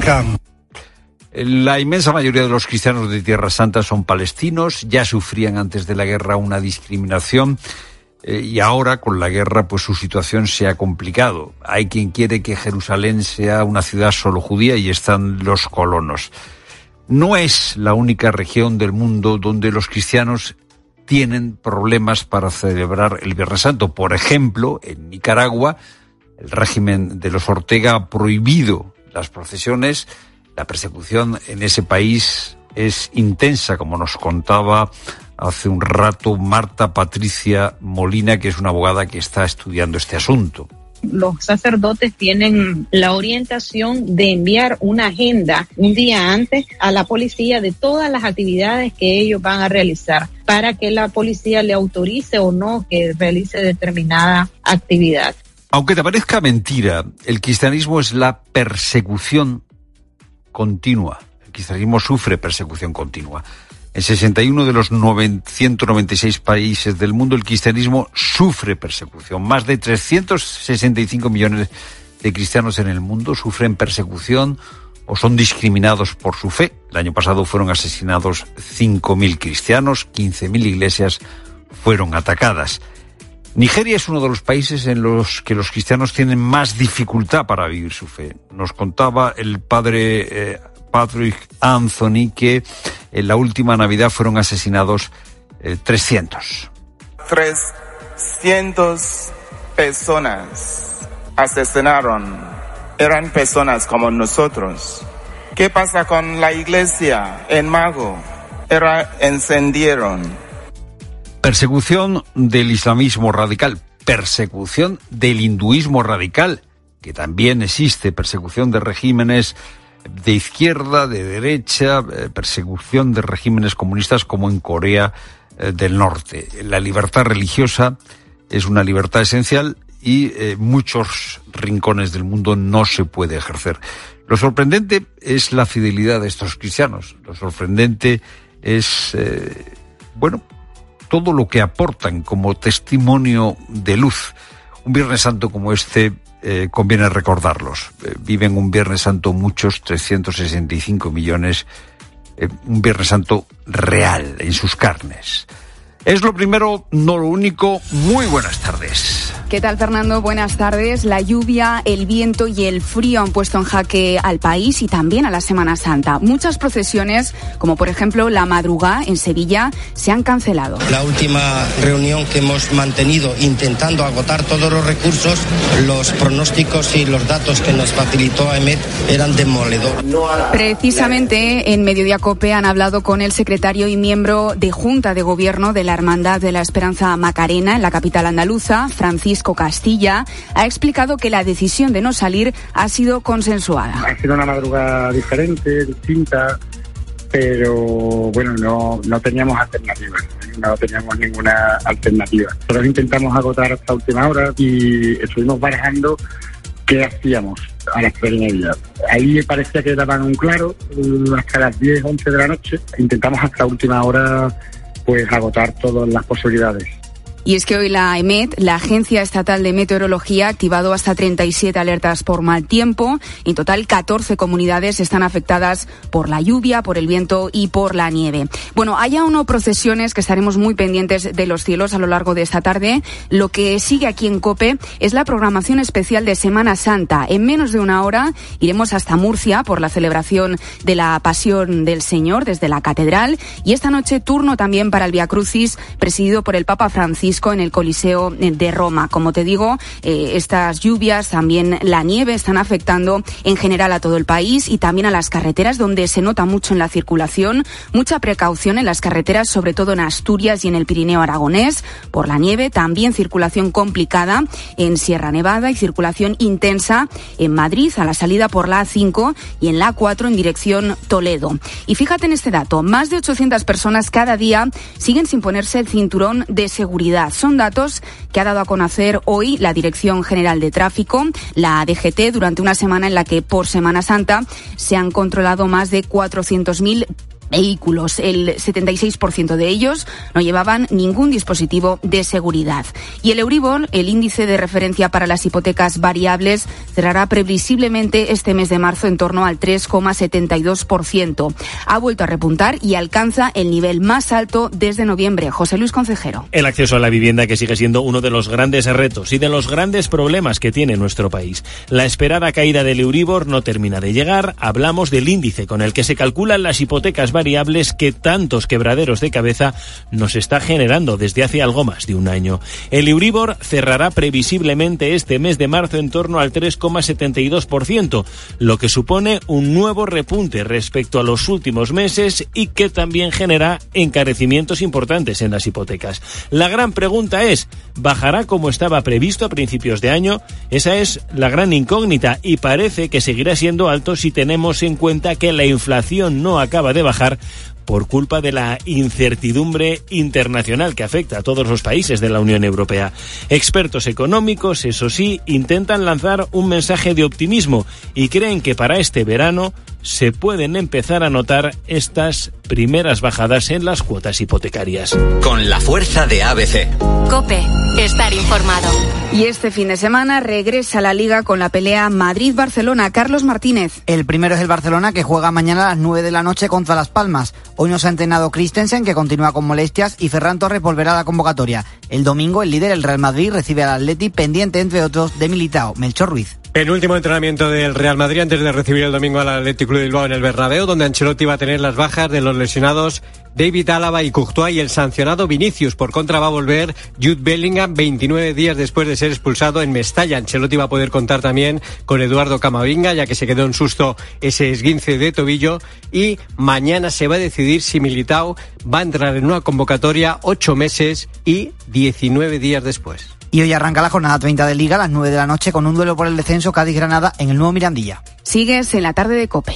La inmensa mayoría de los cristianos de Tierra Santa son palestinos, ya sufrían antes de la guerra una discriminación eh, y ahora con la guerra pues su situación se ha complicado. Hay quien quiere que Jerusalén sea una ciudad solo judía y están los colonos. No es la única región del mundo donde los cristianos tienen problemas para celebrar el Viernes Santo. Por ejemplo, en Nicaragua, el régimen de los Ortega ha prohibido las procesiones. La persecución en ese país es intensa, como nos contaba hace un rato Marta Patricia Molina, que es una abogada que está estudiando este asunto. Los sacerdotes tienen la orientación de enviar una agenda un día antes a la policía de todas las actividades que ellos van a realizar para que la policía le autorice o no que realice determinada actividad. Aunque te parezca mentira, el cristianismo es la persecución continua. El cristianismo sufre persecución continua. En sesenta y uno de los ciento noventa y seis países del mundo, el cristianismo sufre persecución. Más de trescientos sesenta y cinco millones de cristianos en el mundo sufren persecución o son discriminados por su fe. El año pasado fueron asesinados cinco mil cristianos, quince mil iglesias fueron atacadas. Nigeria es uno de los países en los que los cristianos tienen más dificultad para vivir su fe. Nos contaba el padre eh, Patrick Anthony que en la última Navidad fueron asesinados eh, trescientos. trescientas personas asesinaron. Eran personas como nosotros. ¿Qué pasa con la iglesia en Mago? Era, encendieron. Persecución del islamismo radical, persecución del hinduismo radical, que también existe, persecución de regímenes de izquierda, de derecha, eh, persecución de regímenes comunistas como en Corea eh, del Norte. La libertad religiosa es una libertad esencial y eh, muchos rincones del mundo no se puede ejercer. Lo sorprendente es la fidelidad de estos cristianos. Lo sorprendente es, eh, bueno, todo lo que aportan como testimonio de luz. Un Viernes Santo como este eh, conviene recordarlos. Eh, viven un Viernes Santo muchos, trescientos sesenta y cinco millones, eh, un Viernes Santo real, en sus carnes. Es lo primero, no lo único. Muy buenas tardes. ¿Qué tal, Fernando? Buenas tardes. La lluvia, el viento y el frío han puesto en jaque al país y también a la Semana Santa. Muchas procesiones, como por ejemplo la madrugada en Sevilla, se han cancelado. La última reunión que hemos mantenido intentando agotar todos los recursos, los pronósticos y los datos que nos facilitó A E M E T eran demoledores. Precisamente en Mediodía COPE han hablado con el secretario y miembro de Junta de Gobierno de la Hermandad de la Esperanza Macarena en la capital andaluza, Francisco Castilla. Ha explicado que la decisión de no salir ha sido consensuada. Ha sido una madrugada diferente, distinta, pero bueno, no, no teníamos alternativas, no teníamos ninguna alternativa. Nosotros intentamos agotar hasta última hora y estuvimos barajando qué hacíamos a las tres y media. Ahí parecía que daban un claro, hasta las diez, once de la noche. Intentamos hasta última hora pues agotar todas las posibilidades. Y es que hoy la E M E T, la Agencia Estatal de Meteorología, ha activado hasta treinta y siete alertas por mal tiempo. En total, catorce comunidades están afectadas por la lluvia, por el viento y por la nieve. Bueno, hay aún no procesiones que estaremos muy pendientes de los cielos a lo largo de esta tarde. Lo que sigue aquí en COPE es la programación especial de Semana Santa. En menos de una hora iremos hasta Murcia por la celebración de la Pasión del Señor desde la Catedral. Y esta noche turno también para el Vía Crucis, presidido por el Papa Francisco en el Coliseo de Roma. Como te digo, eh, estas lluvias, también la nieve, están afectando en general a todo el país y también a las carreteras, donde se nota mucho en la circulación. Mucha precaución en las carreteras, sobre todo en Asturias y en el Pirineo aragonés, por la nieve. También circulación complicada en Sierra Nevada y circulación intensa en Madrid, a la salida por la A cinco y en la A cuatro en dirección Toledo. Y fíjate en este dato, más de ochocientas personas cada día siguen sin ponerse el cinturón de seguridad. Son datos que ha dado a conocer hoy la Dirección General de Tráfico, la D G T, durante una semana en la que por Semana Santa se han controlado más de cuatrocientos mil vehículos. El setenta y seis por ciento de ellos no llevaban ningún dispositivo de seguridad. Y el Euribor, el índice de referencia para las hipotecas variables, cerrará previsiblemente este mes de marzo en torno al tres coma setenta y dos por ciento. Ha vuelto a repuntar y alcanza el nivel más alto desde noviembre. José Luis Concejero. El acceso a la vivienda, que sigue siendo uno de los grandes retos y de los grandes problemas que tiene nuestro país. La esperada caída del Euribor no termina de llegar. Hablamos del índice con el que se calculan las hipotecas variables variables que tantos quebraderos de cabeza nos está generando desde hace algo más de un año. El Euribor cerrará previsiblemente este mes de marzo en torno al tres coma setenta y dos por ciento, lo que supone un nuevo repunte respecto a los últimos meses y que también genera encarecimientos importantes en las hipotecas. La gran pregunta es, ¿bajará como estaba previsto a principios de año? Esa es la gran incógnita y parece que seguirá siendo alto si tenemos en cuenta que la inflación no acaba de bajar por culpa de la incertidumbre internacional que afecta a todos los países de la Unión Europea. Expertos económicos, eso sí, intentan lanzar un mensaje de optimismo y creen que para este verano se pueden empezar a notar estas primeras bajadas en las cuotas hipotecarias. Con la fuerza de A B C. COPE, estar informado. Y este fin de semana regresa la Liga con la pelea Madrid-Barcelona. Carlos Martínez. El primero es el Barcelona, que juega mañana a las nueve de la noche contra Las Palmas. Hoy nos ha entrenado Christensen, que continúa con molestias, y Ferran Torres volverá a la convocatoria. El domingo, el líder, el Real Madrid, recibe al Atleti, pendiente, entre otros, de Militao. Melchor Ruiz. El último entrenamiento del Real Madrid antes de recibir el domingo al Athletic Club de Bilbao en el Bernabéu, donde Ancelotti va a tener las bajas de los lesionados David Álava y Courtois, y el sancionado Vinicius. Por contra va a volver Jude Bellingham veintinueve días después de ser expulsado en Mestalla. Ancelotti va a poder contar también con Eduardo Camavinga, ya que se quedó en susto ese esguince de tobillo, y mañana se va a decidir si Militao va a entrar en una convocatoria ocho meses y diecinueve días después. Y hoy arranca la jornada treinta de Liga a las nueve de la noche con un duelo por el descenso Cádiz-Granada en el nuevo Mirandilla. Sigues en la tarde de COPE.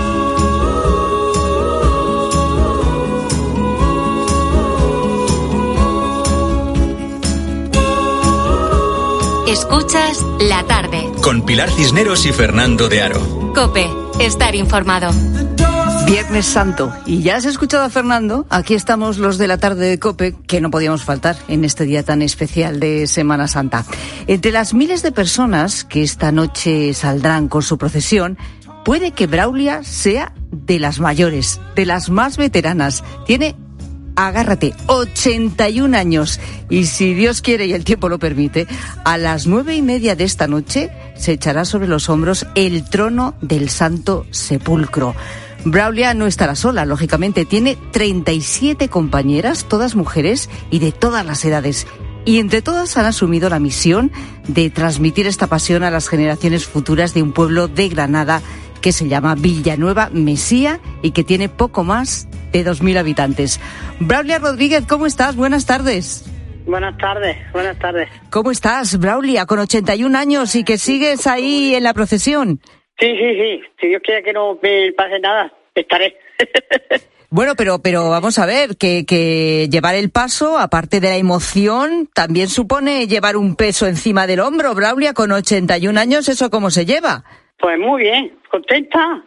Escuchas La Tarde. Con Pilar Cisneros y Fernando de Aro. COPE, estar informado. Viernes Santo. Y ya has escuchado a Fernando. Aquí estamos los de la tarde de COPE, que no podíamos faltar en este día tan especial de Semana Santa. Entre las miles de personas que esta noche saldrán con su procesión, puede que Braulia sea de las mayores, de las más veteranas. Tiene agárrate, ochenta y un años. Y si Dios quiere y el tiempo lo permite, a las nueve y media de esta noche se echará sobre los hombros el trono del Santo Sepulcro. Braulia no estará sola, lógicamente. Tiene treinta y siete compañeras, todas mujeres y de todas las edades. Y entre todas han asumido la misión de transmitir esta pasión a las generaciones futuras de un pueblo de Granada que se llama Villanueva Mesía y que tiene poco más de dos mil habitantes. Braulia Rodríguez, ¿cómo estás? Buenas tardes. Buenas tardes, buenas tardes. ¿Cómo estás, Braulia, con ochenta y un años y que sigues ahí en la procesión? Sí, sí, sí. Si Dios quiere que no me pase nada, estaré. Bueno, pero pero vamos a ver, que, que llevar el paso, aparte de la emoción, también supone llevar un peso encima del hombro. Braulia, con ochenta y un años, ¿eso cómo se lleva? Pues muy bien, contenta.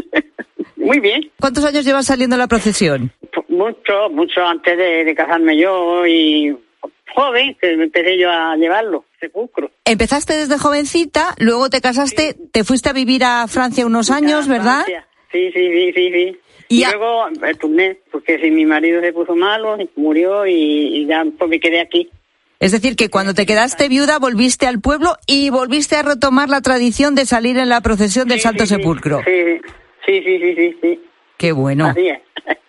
Muy bien. ¿Cuántos años llevas saliendo en la procesión? Mucho, mucho antes de, de casarme yo y joven, que empecé yo a llevarlo, sepulcro. Empezaste desde jovencita, luego te casaste, sí. Te fuiste a vivir a Francia unos años, ¿verdad? Francia. Sí, sí, sí, sí, sí. Y, y a... luego me turné, porque si mi marido se puso malo, murió y, y ya pues me quedé aquí. Es decir, que cuando te quedaste viuda volviste al pueblo y volviste a retomar la tradición de salir en la procesión del sí, Santo sí, Sepulcro. Sí, sí, sí, sí, sí, sí. Qué bueno. Así es.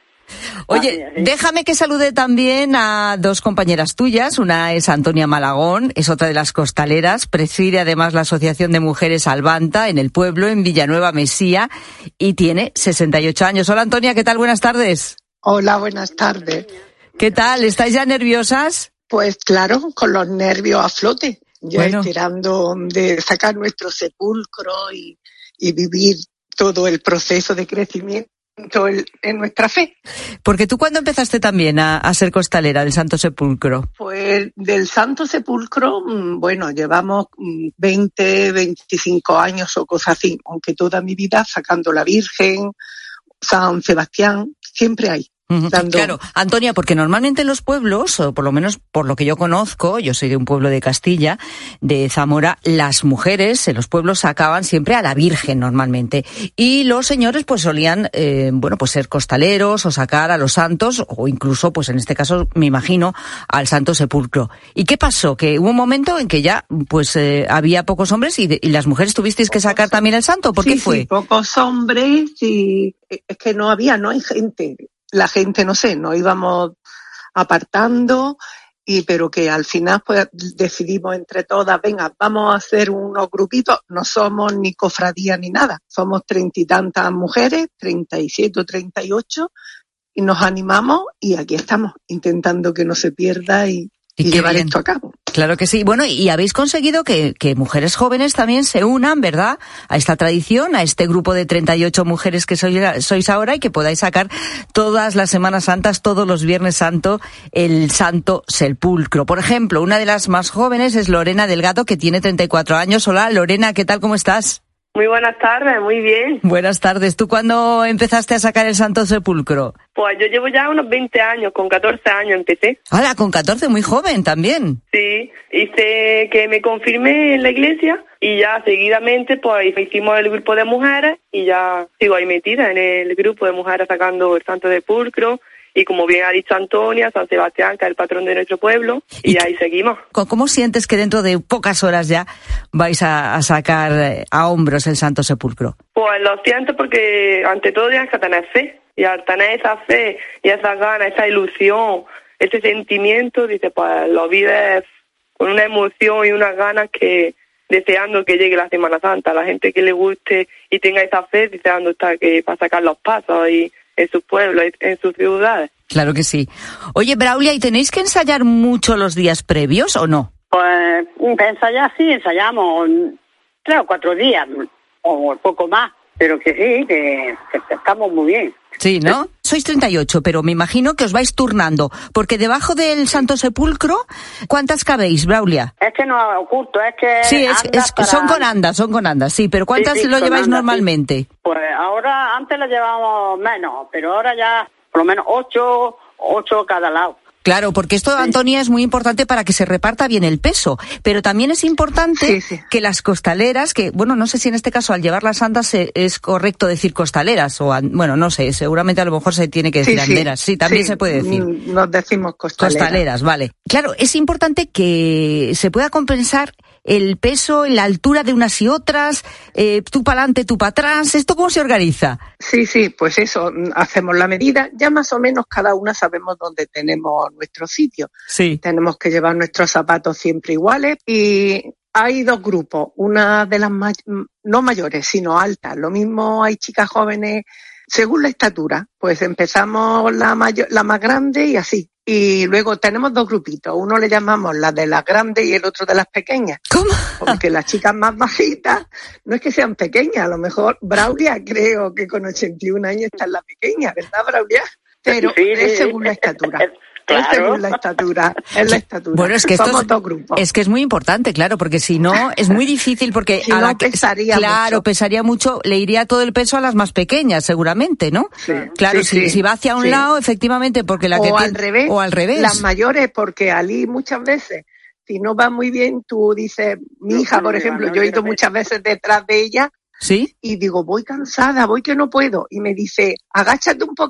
Oye, Así es, sí. Déjame que salude también a dos compañeras tuyas. Una es Antonia Malagón, es otra de las costaleras, preside además la Asociación de Mujeres Albanta en el pueblo, en Villanueva Mesía, y tiene sesenta y ocho años. Hola Antonia, ¿qué tal? Buenas tardes. Hola, buenas tardes. ¿Qué tal? ¿Estáis ya nerviosas? Pues claro, con los nervios a flote, ya bueno. esperando de sacar nuestro sepulcro y, y vivir todo el proceso de crecimiento en, en nuestra fe. Porque tú, ¿cuándo empezaste también a, a ser costalera del Santo Sepulcro? Pues del Santo Sepulcro, bueno, llevamos veinte, veinticinco años o cosas así, aunque toda mi vida sacando la Virgen, San Sebastián, siempre hay. Dando... Claro, Antonia, porque normalmente en los pueblos, o por lo menos por lo que yo conozco, yo soy de un pueblo de Castilla, de Zamora, las mujeres en los pueblos sacaban siempre a la Virgen normalmente. Y los señores pues solían, eh, bueno, pues ser costaleros o sacar a los santos, o incluso, pues en este caso, me imagino, al Santo Sepulcro. ¿Y qué pasó? Que hubo un momento en que ya, pues, eh, había pocos hombres y, de, y las mujeres tuvisteis que sacar también al santo. ¿Por sí, qué fue? Sí, pocos hombres y es que no había, no hay gente. La gente, no sé, nos íbamos apartando, y pero que al final pues decidimos entre todas, venga, vamos a hacer unos grupitos, no somos ni cofradía ni nada, somos treinta y tantas mujeres, treinta y siete o treinta y ocho, y nos animamos y aquí estamos, intentando que no se pierda y, y, y llevar bien. Esto a cabo. Claro que sí. Bueno, y habéis conseguido que, que mujeres jóvenes también se unan, ¿verdad?, a esta tradición, a este grupo de treinta y ocho mujeres que sois, sois ahora, y que podáis sacar todas las Semanas Santas, todos los Viernes Santo, el Santo Sepulcro. Por ejemplo, una de las más jóvenes es Lorena Delgado, que tiene treinta y cuatro años. Hola, Lorena, ¿qué tal? ¿Cómo estás? Muy buenas tardes, muy bien. Buenas tardes. ¿Tú cuándo empezaste a sacar el Santo Sepulcro? Pues yo llevo ya unos veinte años, con catorce años empecé. ¡Hala, con catorce! Muy joven también. Sí, hice que me confirmé en la iglesia y ya seguidamente pues hicimos el grupo de mujeres y ya sigo ahí metida en el grupo de mujeres sacando el Santo Sepulcro. Y como bien ha dicho Antonia, San Sebastián, que es el patrón de nuestro pueblo, y, y ahí seguimos. ¿Cómo sientes que dentro de pocas horas ya vais a, a sacar a hombros el Santo Sepulcro? Pues lo siento porque ante todo tienes que tener fe, y al tener esa fe y esas ganas, esa ilusión, ese sentimiento, dice, pues lo vives con una emoción y unas ganas que deseando que llegue la Semana Santa, la gente que le guste y tenga esa fe, deseando estar que para sacar los pasos y en sus pueblos, en sus ciudades. Claro que sí. Oye, Braulia, ¿y tenéis que ensayar mucho los días previos o no? Pues ensayar sí, ensayamos tres o cuatro días, o poco más, pero que sí, que, que estamos muy bien. Sí, ¿no? Sois treinta y ocho, pero me imagino que os vais turnando, porque debajo del Santo Sepulcro, ¿cuántas cabéis, Braulia? Es que no oculto, es que... Sí, es, es, para... son con andas, son con andas, sí, pero ¿cuántas sí, sí, lo lleváis andas, normalmente? Sí. Pues ahora, antes lo llevábamos menos, pero ahora ya por lo menos ocho, ocho cada lado. Claro, porque esto, Antonia, es muy importante para que se reparta bien el peso, pero también es importante sí, sí. que las costaleras, que, bueno, no sé si en este caso al llevar las andas se, es correcto decir costaleras, o, bueno, no sé, seguramente a lo mejor se tiene que decir sí, anderas, sí, también sí, se puede decir. Nos decimos costaleras. Costaleras, vale. Claro, es importante que se pueda compensar el peso, la altura de unas y otras, eh, tú para adelante, tú para atrás, ¿esto cómo se organiza? Sí, sí, pues eso, hacemos la medida, ya más o menos cada una sabemos dónde tenemos nuestro sitio. Sí. Tenemos que llevar nuestros zapatos siempre iguales y hay dos grupos, una de las may- no mayores, sino altas, lo mismo hay chicas jóvenes, según la estatura, pues empezamos la mayor, la más grande y así. Y luego tenemos dos grupitos, uno le llamamos la de las grandes y el otro de las pequeñas. ¿Cómo? Porque las chicas más bajitas no es que sean pequeñas, a lo mejor Braulia creo que con ochenta y un años está en la pequeña, ¿verdad, Braulia? Pero sí, es según la estatura. Claro. Es según la estatura, es la estatura. Bueno, es que somos estos, dos grupos. Es que es muy importante, claro, porque si no es muy difícil, porque si a no, la que pesaría claro, mucho. pesaría mucho, le iría todo el peso a las más pequeñas, seguramente, ¿no? Sí. Claro, sí, si, sí, si va hacia un sí. lado, efectivamente, porque la o que al tiene, revés, o al revés. Las mayores, porque Ali muchas veces, si no va muy bien, tú dices, mi hija, por ejemplo, yo he ido muchas veces detrás de ella. ¿Sí? Y digo, voy cansada, voy que no puedo. Y me dice, agáchate un poquito.